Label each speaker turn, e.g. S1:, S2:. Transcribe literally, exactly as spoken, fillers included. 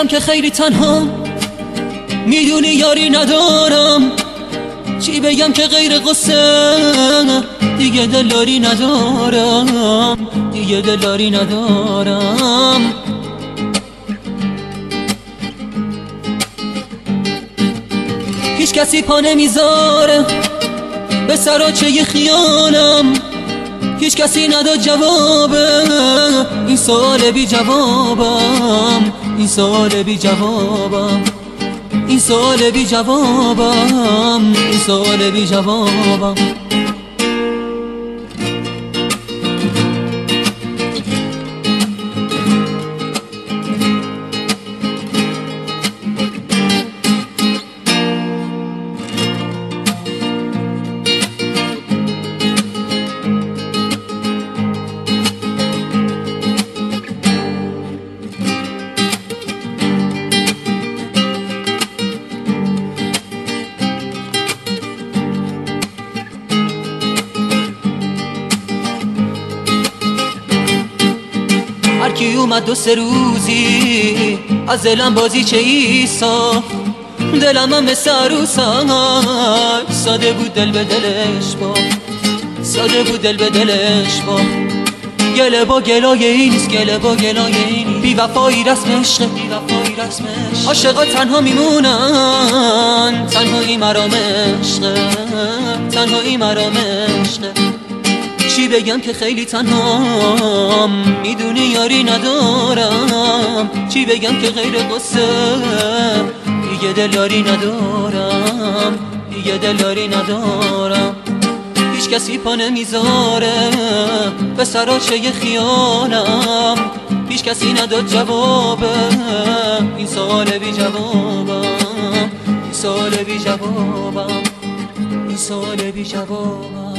S1: بگم که خیلی تنها، میدونی یاری ندارم. چی بگم که غیر قصه، دیگه دلاری ندارم، دیگه دلاری ندارم. هیچ کسی پا نمیذاره به سراچه خیالم، هیچ کسی نداد جواب این سوال بی جوابم، این سوال بی جوابم، این سوال بی جوابم، این سوال بی جوابم. هرکی اومد دو سه روزی از دلم بازی چه ای ساخت، دلم هم مثل عروسک ساده بود دل به دلش با، ساده بود دل به دلش با. گله با گلای این نیست، گله با گلای این، بی وفایی رسم عشقه، بی وفایی رسم عشق. عاشقا تنها میمونن، تنهایی مرام عشقه، تنهایی مرام عشقه. چی بگم که خیلی تنهام، میدونی یاری ندارم. چی بگم که غیر قصه، دیگه دلاری ندارم، دیگه دلاری ندارم. هیچ کسی پا نمیذاره به سراچه خیالم، هیچ کسی نداد جواب این سوال بی جوابم، این سوال بی جوابم، این سوال بی جوابم.